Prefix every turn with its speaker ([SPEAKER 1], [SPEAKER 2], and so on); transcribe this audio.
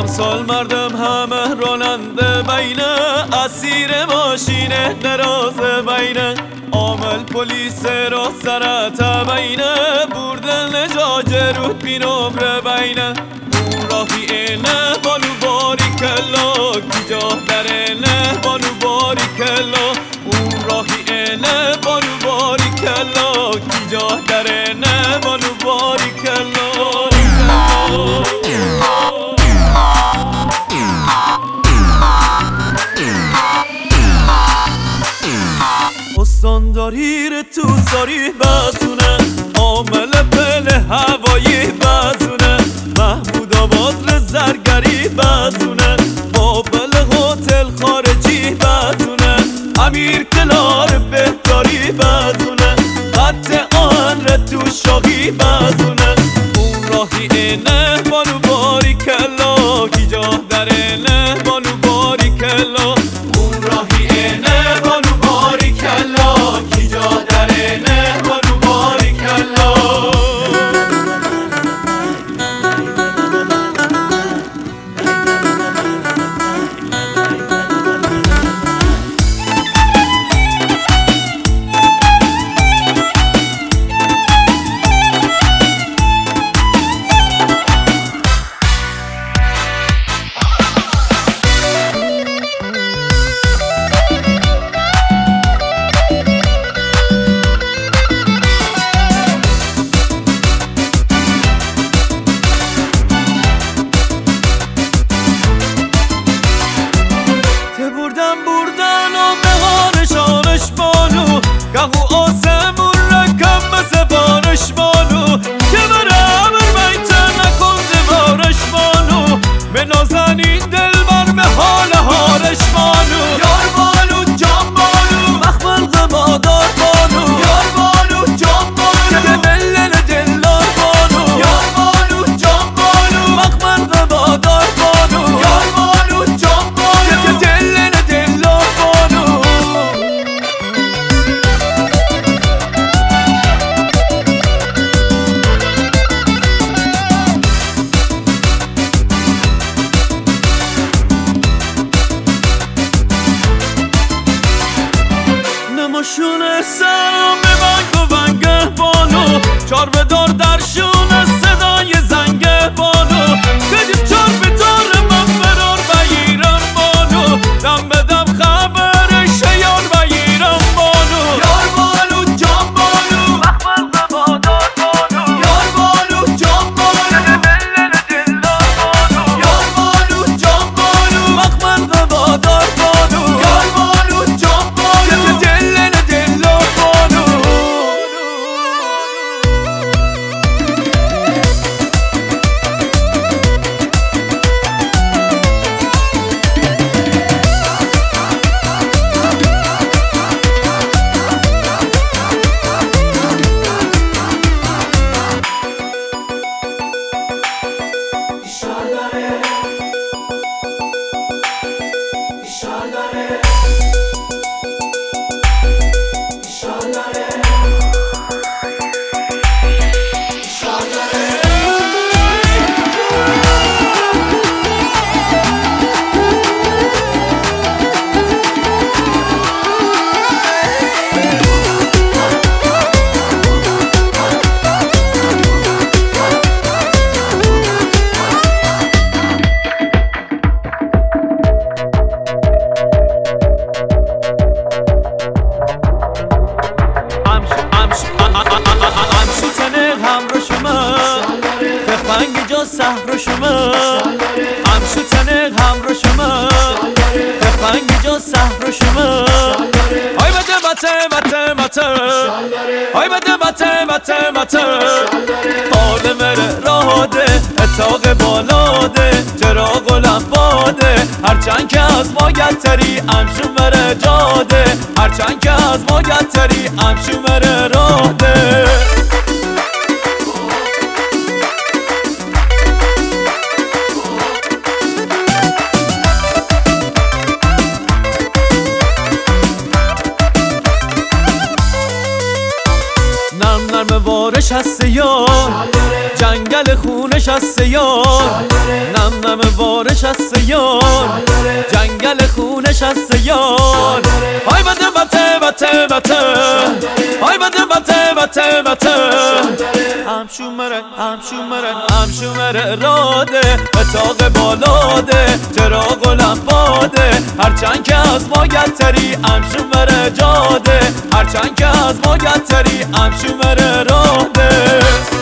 [SPEAKER 1] امسال مردم همه راننده بینه، اسیر ماشینه دراز بینه، عامل پلیس را سرت بینه، بردن جاجه رو بی نمره بینه. اون راهی اینه بانو باری کلا، کی جا در اینه بانو باری کلا. اون راهی اینه بانو باری کلا، کی جا در اینه بانو باری کلا. استانداری تو ساری بزونه، عامل پل هوایی بزونه، محمود آباد زرگری بزونه، بابل هتل خارجی بزونه، امیر کلار بهداری بزونه، خط آهن تو شاهی بزونه. اون راهی اینه بانو باری کلا، کی جا در اینه بانو باری کلا. اون راهی اینه بانو باری کلا، کی جا در اینه بانو باری کلا. بردن و مهارشانش بانو، گهو آسمون رکم به زبانش بانو، که بره امر بیته نکن دیوارش بانو، به نازنین دل بر به حال هارش بانو. یار بانو جان بانو مخمل غمادار بانو، یار بانو جان بانو دلل دلار بانو، یار بانو جان بانو مخمل غمادار بانو، یار بانو جان بانو دلل دلار بانو. نماشونه سرم به ونگ و ونگه بانو، چار بدار درشونه صدای زنگه بانو، بدیم چار بدار من فرار بگیرم بانو، دم بدم خبرش یار بگیرم بانو. یار بانو جان بانو مخمل غمادار بانو، یار بانو جان بانو دلل دلار بانو، یار بانو جان بانو مخمل غمادار بانو، یار بانو جان بانو دلل دلار بانو. سهر شما امشو تنق همراه شما، تفنگ جا سهر شما. آی بده بته بته آی بده بته بته حال مره راده اتاق بالاده چراغ و لمباده، هرچند که از ما گتری امشو مره جاده، هرچند که از ما گتری امشو مره راده. نرم وارش هست یار جنگل خونش از سیار نم نم بارش از سیار جنگل خونش از سیار های بده بته بته بته های بده بته بته بته همشومره راده اتاق بالاده چراغ و لمباده هرچند که از ما گتری همشومره جاده هرچند که از ما گتری همشومره راده